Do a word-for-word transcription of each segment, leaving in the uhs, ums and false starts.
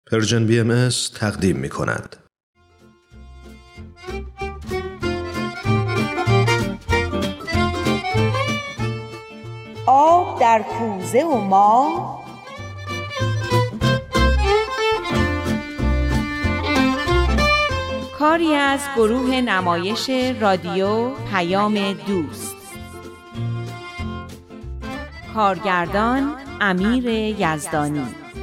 پرژن بی ام اس تقدیم می کند. آب در کوزه و ما، کاری از گروه نمایش رادیو پیام دوست. کارگردان امیر یزدانی.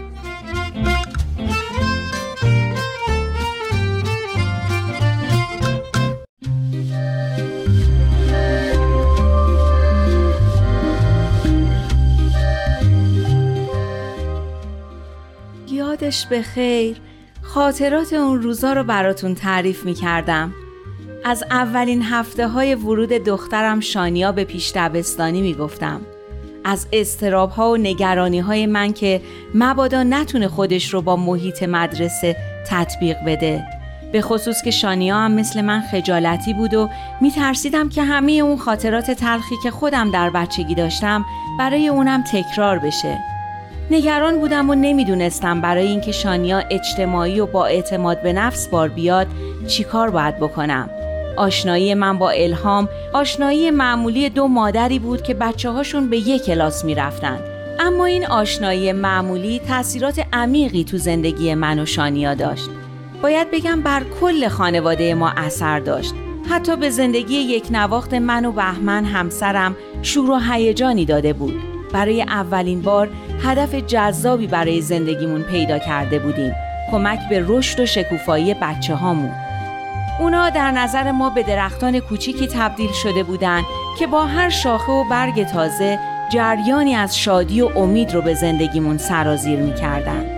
یادش به خیر، خاطرات اون روزا رو براتون تعریف می کردم. از اولین هفته های ورود دخترم شانیا به پیش دبستانی می گفتم. از اضطراب ها و نگرانی های من که مبادا نتونه خودش رو با محیط مدرسه تطبیق بده. به خصوص که شانیا هم مثل من خجالتی بود و می ترسیدم که همه اون خاطرات تلخی که خودم در بچگی داشتم برای اونم تکرار بشه. نگران بودم و نمیدونستم برای اینکه شانیا اجتماعی و با اعتماد به نفس بار بیاد چی کار باید بکنم. آشنایی من با الهام آشنایی معمولی دو مادری بود که بچه هاشون به یک کلاس می رفتن. اما این آشنایی معمولی تأثیرات عمیقی تو زندگی من و شانیا داشت. باید بگم بر کل خانواده ما اثر داشت. حتی به زندگی یک نواخت من و بهمن همسرم شور و هیجانی داده بود. برای اولین بار هدف جذابی برای زندگیمون پیدا کرده بودیم. کمک به رشد و شکوفایی بچه هامون. اونا در نظر ما به درختان کوچیکی تبدیل شده بودن که با هر شاخه و برگ تازه جریانی از شادی و امید رو به زندگیمون سرازیر می کردن.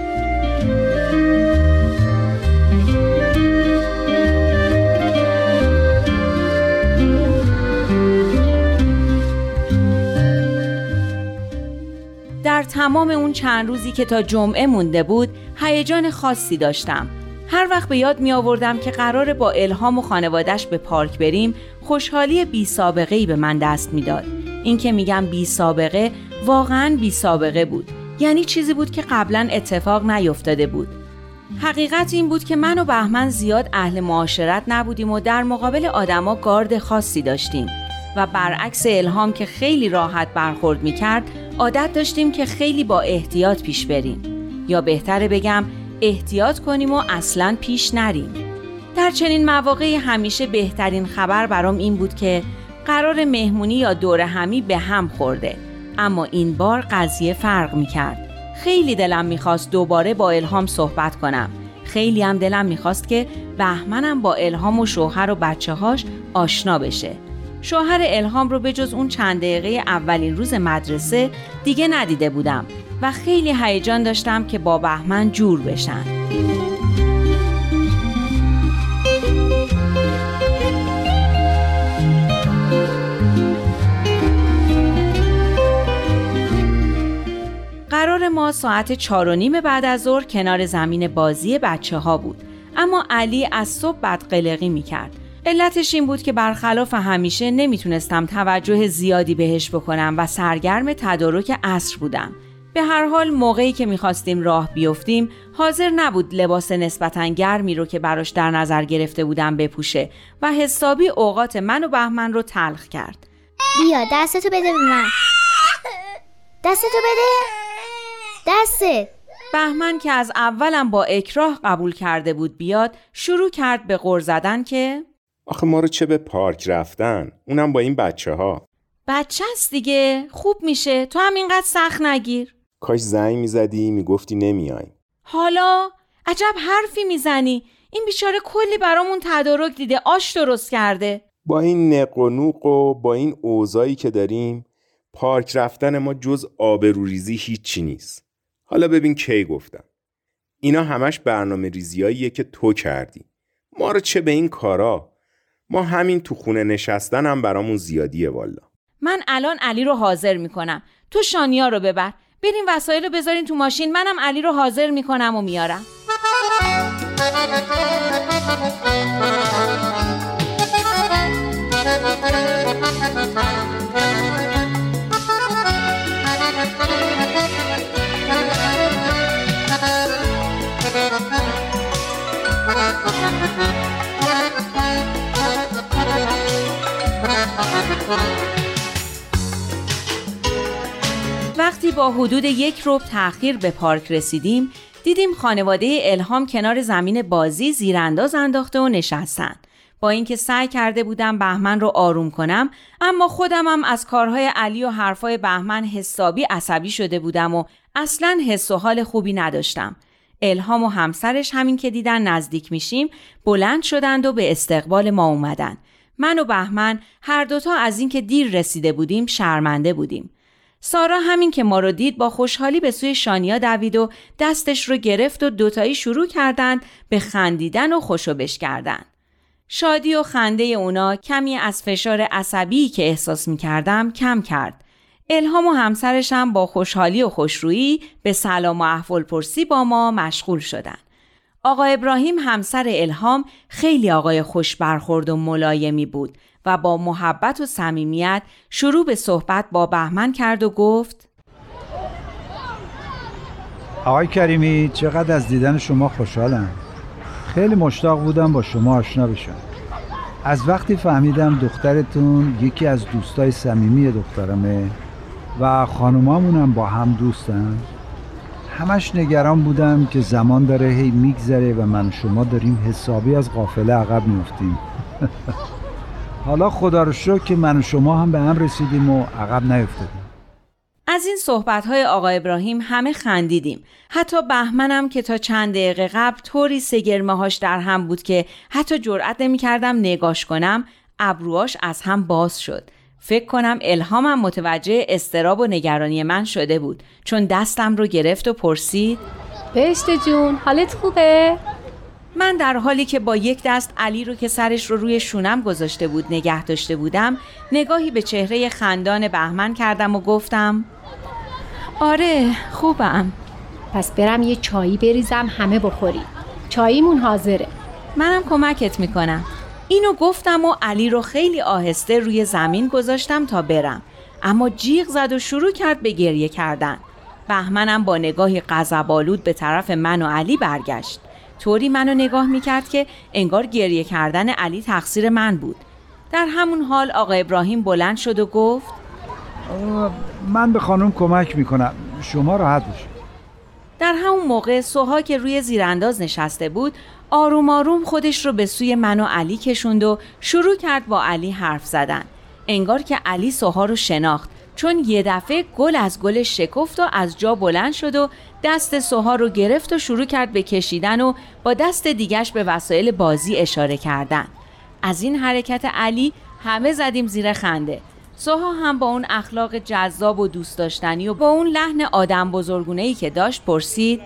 در تمام اون چند روزی که تا جمعه مونده بود هیجان خاصی داشتم. هر وقت به یاد می آوردم که قراره با الهام و خانواده‌اش به پارک بریم، خوشحالی بی سابقه‌ای به من دست می داد. این که میگم بی سابقه، واقعاً بی سابقه بود. یعنی چیزی بود که قبلاً اتفاق نیفتاده بود. حقیقت این بود که من و بهمن زیاد اهل معاشرت نبودیم و در مقابل آدما گارد خاصی داشتیم و برعکس الهام که خیلی راحت برخورد می کرد، عادت داشتیم که خیلی با احتیاط پیش بریم. یا بهتره بگم احتیاط کنیم و اصلاً پیش نریم. در چنین مواقعی همیشه بهترین خبر برام این بود که قرار مهمونی یا دوره همی به هم خورده. اما این بار قضیه فرق می‌کرد. خیلی دلم می‌خواست دوباره با الهام صحبت کنم. خیلی هم دلم می‌خواست که بهمنم با الهام و شوهر و بچه‌هاش آشنا بشه. شوهر الهام رو به جز اون چند دقیقه اولین روز مدرسه دیگه ندیده بودم و خیلی هیجان داشتم که با بهمن جور بشن. قرار ما ساعت چار و نیم بعد از ظهر کنار زمین بازی بچه ها بود. اما علی از صبح بدقلقی می کرد. علتش این بود که برخلاف همیشه نمیتونستم توجه زیادی بهش بکنم و سرگرم تدارک عصر بودم. به هر حال موقعی که میخواستیم راه بیفتیم حاضر نبود لباس نسبتاً گرمی رو که براش در نظر گرفته بودم بپوشه و حسابی اوقات من و بهمن رو تلخ کرد. بیا دستتو بده به من. دستتو بده. دستت. بهمن که از اولم با اکراه قبول کرده بود بیاد، شروع کرد به غر زدن که آخه ما رو چه به پارک رفتن، اونم با این بچه ها. بچه هست دیگه، خوب میشه، تو هم اینقدر سخت نگیر. کاش زنگ میزدی میگفتی نمیای. حالا عجب حرفی میزنی، این بیچاره کلی برامون تدارک دیده، آش درست کرده. با این نق و نوق و با این اوضاعی که داریم پارک رفتن ما جز آبروریزی هیچی نیست. حالا ببین کی گفتم، اینا همش برنامه ریزیاییه که تو کردی. ما رو چه به این کارا، ما همین تو خونه نشستن هم برامون زیادیه والا. من الان علی رو حاضر میکنم، تو شانیا رو ببر، بریم وسایل رو بذارین تو ماشین، منم علی رو حاضر میکنم و میارم. وقتی با حدود یک ربع تأخیر به پارک رسیدیم، دیدیم خانواده الهام کنار زمین بازی زیرانداز انداخته و نشستن. با اینکه سعی کرده بودم بهمن رو آروم کنم، اما خودمم از کارهای علی و حرفای بهمن حسابی عصبی شده بودم و اصلاً حس و حال خوبی نداشتم. الهام و همسرش همین که دیدن نزدیک میشیم، بلند شدند و به استقبال ما اومدن. من و بهمن هر دوتا از اینکه دیر رسیده بودیم شرمنده بودیم. سارا همین که ما رو دید با خوشحالی به سوی شانیا دوید و دستش رو گرفت و دوتایی شروع کردند به خندیدن و خوشوبش کردن. شادی و خنده اونا کمی از فشار عصبی که احساس می کردم کم کرد. الهام و همسرش هم با خوشحالی و خوشرویی به سلام و احوالپرسی با ما مشغول شدن. آقا ابراهیم همسر الهام خیلی آقای خوش برخورد و ملایمی بود و با محبت و صمیمیت شروع به صحبت با بهمن کرد و گفت: آقای کریمی، چقدر از دیدن شما خوشحالم. خیلی مشتاق بودم با شما آشنا بشم. از وقتی فهمیدم دخترتون یکی از دوستای صمیمی دخترمه و خانومامونم با هم دوستن، همش نگران بودم که زمان داره هی میگذره و من و شما داریم حسابی از قافله عقب میفتیم. حالا خدا رو شکر که من و شما هم به هم رسیدیم و عقب نیفتادیم. از این صحبت‌های آقا ابراهیم همه خندیدیم. حتی بهمنم که تا چند دقیقه قبل طوری سگرمه‌هاش در هم بود که حتی جرئت نمی‌کردم نگاش کنم، ابروهاش از هم باز شد. فکر کنم الهامم متوجه اضطراب و نگرانی من شده بود، چون دستم رو گرفت و پرسید: بهشت جون، حالت خوبه؟ من در حالی که با یک دست علی رو که سرش رو روی شونم گذاشته بود نگه داشته بودم، نگاهی به چهره خندان بهمن کردم و گفتم: آره خوبم. پس برم یه چایی بریزم همه بخوری. چاییمون حاضره. منم کمکت میکنم. اینو گفتم و علی رو خیلی آهسته روی زمین گذاشتم تا برم، اما جیغ زد و شروع کرد به گریه کردن. بهمنم با نگاهی غضب‌آلود به طرف من و علی برگشت، طوری منو نگاه میکرد که انگار گریه کردن علی تقصیر من بود. در همون حال آقا ابراهیم بلند شد و گفت: من به خانم کمک میکنم، شما راحت باشید. در همون موقع سوها که روی زیرانداز نشسته بود آروم آروم خودش رو به سوی من و علی کشوند و شروع کرد با علی حرف زدن. انگار که علی سوها رو شناخت، چون یه دفعه گل از گلش شکفت و از جا بلند شد و دست سوها رو گرفت و شروع کرد به کشیدن و با دست دیگش به وسایل بازی اشاره کردن. از این حرکت علی همه زدیم زیر خنده. سوها هم با اون اخلاق جذاب و دوست داشتنی و با اون لحن آدم بزرگونه‌ای که داشت پرسید: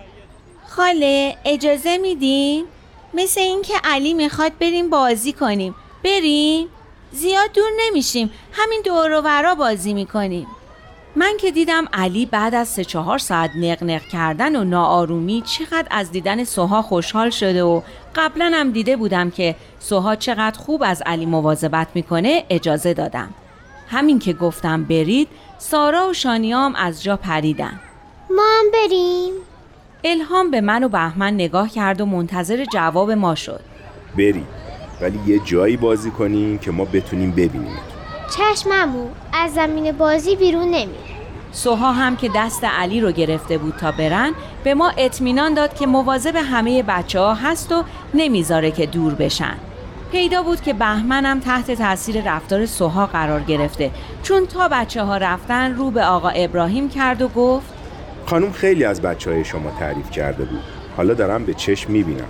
خاله اجازه میدین؟ مثل این که علی میخواد بریم بازی کنیم. بریم؟ زیاد دور نمیشیم، همین دور و ورا بازی میکنیم. من که دیدم علی بعد از سه چهار ساعت نق کردن و ناآرومی چقدر از دیدن سوها خوشحال شده و قبلا هم دیده بودم که سوها چقدر خوب از علی مواظبت میکنه، اجازه دادم. همین که گفتم برید، سارا و شانیام از جا پریدن. ما هم بریم؟ الهام به من و بهمن نگاه کرد و منتظر جواب ما شد. برید، ولی یه جایی بازی کنیم که ما بتونیم ببینیم. چشممو از زمین بازی بیرون نمیره. سوها هم که دست علی رو گرفته بود تا برن، به ما اطمینان داد که مواظب همه بچه ها هست و نمیذاره که دور بشن. پیدا بود که بهمنم تحت تاثیر رفتار سوها قرار گرفته، چون تا بچه ها رفتن رو به آقا ابراهیم کرد و گفت: خانم خیلی از بچه های شما تعریف کرده بود، حالا دارم به چشم میبینم.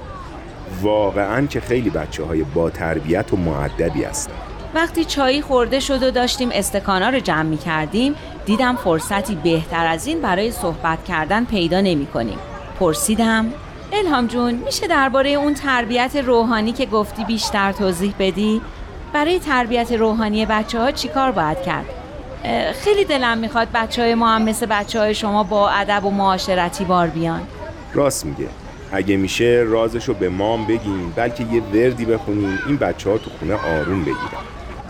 واقعاً که خیلی بچه های با تربیت و مؤدبی هستن. وقتی چایی خورده شد و داشتیم استکانا رو جمع می کردیم، دیدم فرصتی بهتر از این برای صحبت کردن پیدا نمی کنیم. پرسیدم: الهام جون، میشه درباره اون تربیت روحانی که گفتی بیشتر توضیح بدی؟ برای تربیت روحانی بچه ها چی کار باید کرد؟ خیلی دلم میخواد بچه های ما هم مثل بچه های شما با ادب و معاشرتی بار بیان. راست میگه. اگه میشه رازشو به مام بگین، بلکه یه وردی بخونین این بچه ها تو خونه آروم بگیرن.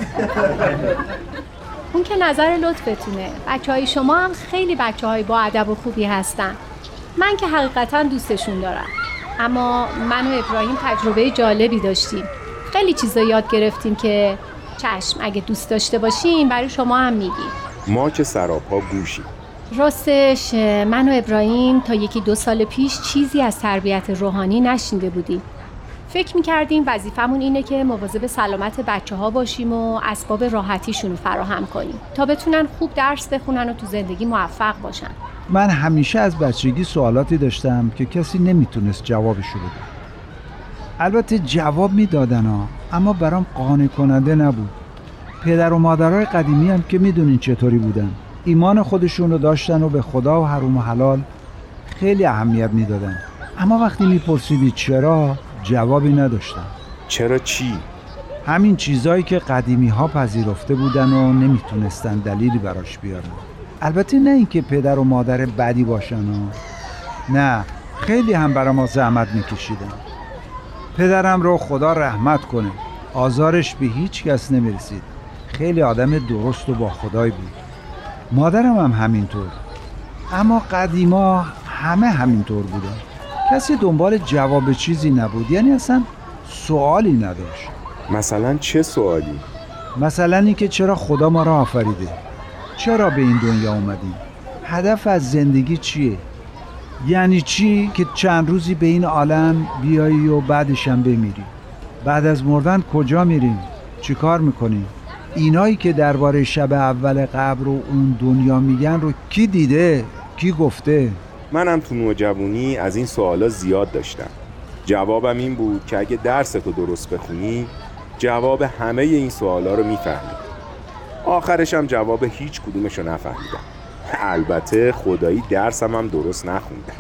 اون که نظر لطفتونه. بچه های شما هم خیلی بچه های با ادب و خوبی هستن. من که حقیقتا دوستشون دارم. اما من و ابراهیم تجربه جالبی داشتیم. خیلی چیزا یاد گرفتیم که چشم اگه دوست داشته باشیم برای شما هم میگیم. ما که سراپا گوشیم. راستش من و ابراهیم تا یکی دو سال پیش چیزی از تربیت روحانی نشنیده بودیم. فکر میکردیم وظیفمون اینه که مواظب سلامت بچه ها باشیم و اسباب راحتیشون رو فراهم کنیم تا بتونن خوب درس بخونن و تو زندگی موفق باشن. من همیشه از بچگی سوالاتی داشتم که کسی نمیتونست جوابشو بده. البته جواب میدادن ها، اما برام قانع کننده نبود. پدر و مادرای قدیمی هم که میدونین چطوری بودن. ایمان خودشون رو داشتن و به خدا و حرام و حلال خیلی اهمیت میدادن. اما وقتی میپرسیدی چرا، جوابی نداشتن. چرا چی؟ همین چیزایی که قدیمی ها پذیرفته بودن و نمیتونستن دلیلی براش بیارن. البته نه اینکه پدر و مادر بدی باشن ها. نه، خیلی هم برا ما زحمت میکشیدن. پدرم رو خدا رحمت کنه، آزارش به هیچ کس نمیرسید. خیلی آدم درست و با خدای بود. مادرم هم همینطور. اما قدیما همه همینطور بودن. کسی دنبال جواب چیزی نبود، یعنی اصلا سوالی نداشت. مثلا چه سوالی؟ مثلا این که چرا خدا ما را آفریده؟ چرا به این دنیا اومدیم؟ هدف از زندگی چیه؟ یعنی چی که چند روزی به این عالم بیایی و بعدش هم بمیری؟ بعد از مردن کجا میریم؟ چی کار میکنیم؟ اینایی که درباره شب اول قبر و اون دنیا میگن رو کی دیده؟ کی گفته؟ منم تو نوجوانی از این سوالا زیاد داشتم. جوابم این بود که اگه درستو درست بخونی جواب همه این سوالا رو میفهمی. آخرش هم جواب هیچ کدومشو نفهمیدم. البته خدایی درسم هم درست نخوندم.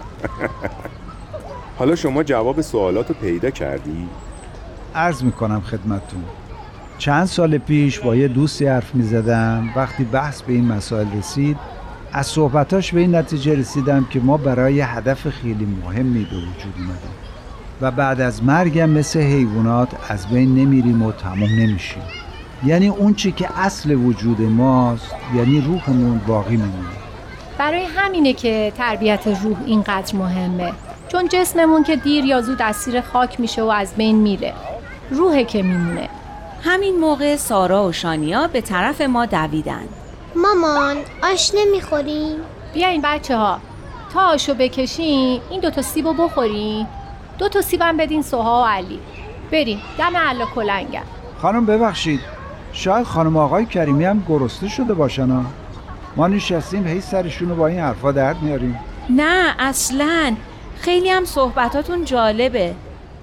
حالا شما جواب سوالاتو پیدا کردی؟ عرض میکنم خدمتتون. چند سال پیش با یه دوستی حرف میزدم. وقتی بحث به این مسائل رسید، از صحبتاش به این نتیجه رسیدم که ما برای هدف خیلی مهمی به وجود اومدیم و بعد از مرگم مثل حیوانات از بین نمیریم و تمام نمیشیم. یعنی اون چی که اصل وجود ماست، یعنی روحمون باقی میمونه. برای همینه که تربیت روح اینقدر مهمه، چون جسممون که دیر یا زود اسیر خاک میشه و از بین میره، روحه که میمونه. همین موقع سارا و شانیا به طرف ما دویدن. مامان، آش نمیخوریم؟ بیاین بچه ها، تا آشو بکشین این دوتا سیبو بخورین. دوتا سیبم بدین سوها و علی. بریم دم علا کلنگم. خانم ببخشید، شاید خانم آقای کریمی هم گرسنه شده باشن ها. ما نشستیم هی سرشونو با این حرفا درد میاریم. نه اصلاً، خیلی هم صحبتاتون جالبه.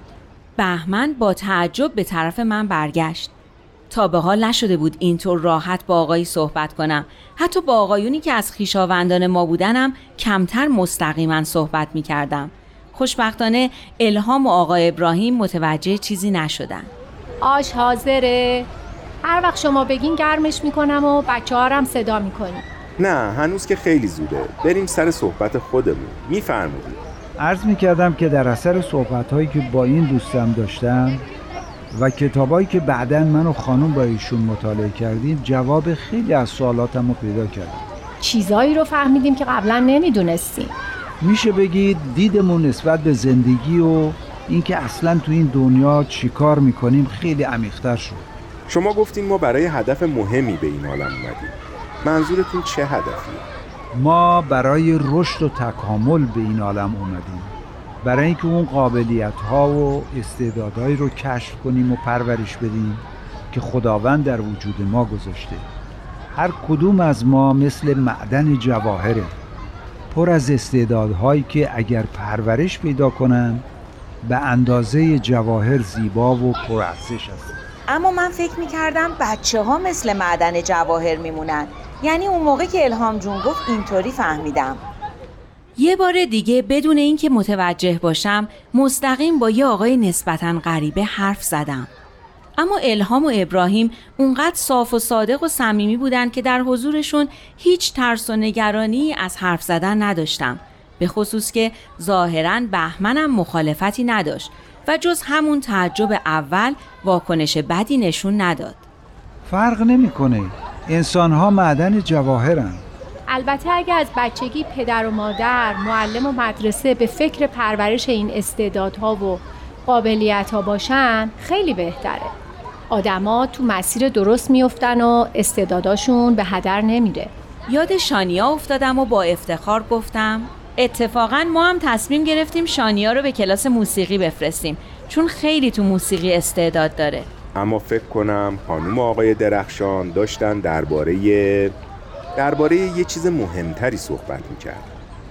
بهمن با تعجب به طرف من برگشت. تا به حال نشده بود اینطور راحت با آقایی صحبت کنم. حتی با آقایونی که از خویشاوندان ما بودنم کمتر مستقیما صحبت می کردم. خوشبختانه الهام و آقای ابراهیم متوجه چیزی نشدن. آش حاضره؟ هر وقت شما بگین گرمش میکنم و بچه ها هم صدا میکنیم. نه هنوز که خیلی زوده، بریم سر صحبت خودمون. میفرمودید. عرض میکردم که در اثر صحبتهایی که با این دوستم داشتم و کتابایی که بعداً من و خانم با ایشون مطالعه کردیم، جواب خیلی از سوالاتم رو پیدا کردم. چیزایی رو فهمیدیم که قبلا نمیدونستیم. میشه بگید دیدمون نسبت به زندگی و اینکه اصلاً تو این دنیا چی کار میکنیم خیلی عمیق‌تر شد. شما گفتین ما برای هدف مهمی به این عالم اومدیم. منظورتون چه هدفیه؟ ما برای رشد و تکامل به این عالم اومدیم. برای اینکه اون قابلیت‌ها و استعدادهایی رو کشف کنیم و پرورش بدیم که خداوند در وجود ما گذاشته. هر کدوم از ما مثل معدن جواهره، پر از استعدادهایی که اگر پرورش پیدا کنن به اندازه جواهر زیبا و پرارزش هستن. اما من فکر میکردم بچه ها مثل معدن جواهر میمونن. یعنی اون موقع که الهام جون گفت اینطوری فهمیدم. یه بار دیگه بدون اینکه متوجه باشم مستقیم با یه آقای نسبتاً غریبه حرف زدم. اما الهام و ابراهیم اونقدر صاف و صادق و صمیمی بودن که در حضورشون هیچ ترس و نگرانی از حرف زدن نداشتم. به خصوص که ظاهراً بهمنم مخالفتی نداشت و جز همون تعجب اول واکنش بدی نشون نداد. فرق نمی‌کنه. انسان‌ها معدن جواهرن. البته اگه از بچگی پدر و مادر، معلم و مدرسه به فکر پرورش این استعدادها و قابلیت‌ها باشن خیلی بهتره. آدما تو مسیر درست میافتن و استعداداشون به هدر نمیره. یاد شانیا افتادم و با افتخار گفتم اتفاقا ما هم تصمیم گرفتیم شانیا رو به کلاس موسیقی بفرستیم چون خیلی تو موسیقی استعداد داره. اما فکر کنم خانم و آقای درخشان داشتن درباره درباره یه چیز مهمتری صحبت میکرد.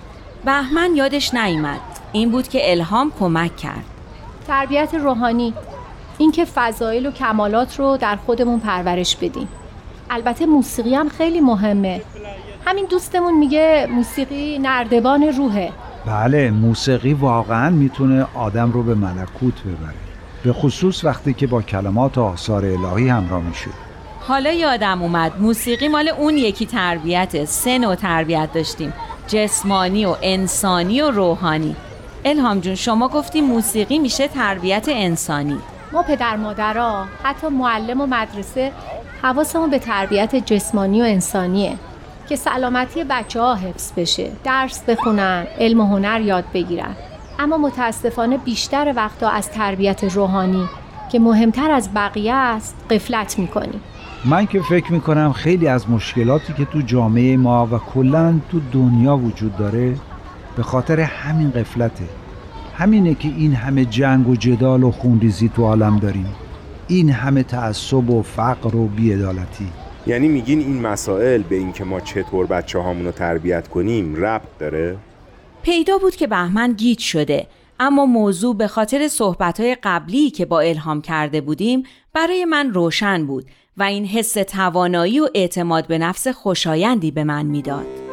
بهمن یادش نیامد. این بود که الهام کمک کرد. تربیت روحانی، این که فضایل و کمالات رو در خودمون پرورش بدیم. البته موسیقی هم خیلی مهمه. همین دوستمون میگه موسیقی نردبان روحه. بله، موسیقی واقعا میتونه آدم رو به ملکوت ببره، به خصوص وقتی که با کلمات و آثار الهی همراه میشه. حالا یادم اومد موسیقی مال اون یکی تربیته. سه نوع تربیت داشتیم، جسمانی و انسانی و روحانی. الهام جون شما گفتی موسیقی میشه تربیت انسانی. ما پدر مادرها، حتی معلم و مدرسه، حواسمون به تربیت جسمانی و انسانیه که سلامتی بچه ها حفظ بشه، درس بخونن، علم و هنر یاد بگیرن. اما متاسفانه بیشتر وقتا از تربیت روحانی که مهمتر از بقیه است غفلت میکنیم. من که فکر میکنم خیلی از مشکلاتی که تو جامعه ما و کلاً تو دنیا وجود داره به خاطر همین غفلته. همینه که این همه جنگ و جدال و خونریزی تو عالم داریم، این همه تعصب و فقر و بی‌عدالتی. یعنی میگین این مسائل به این که ما چطور بچه هامونو تربیت کنیم ربط داره؟ پیدا بود که بهمن گیج شده، اما موضوع به خاطر صحبت‌های قبلی که با الهام کرده بودیم برای من روشن بود و این حس توانایی و اعتماد به نفس خوشایندی به من میداد.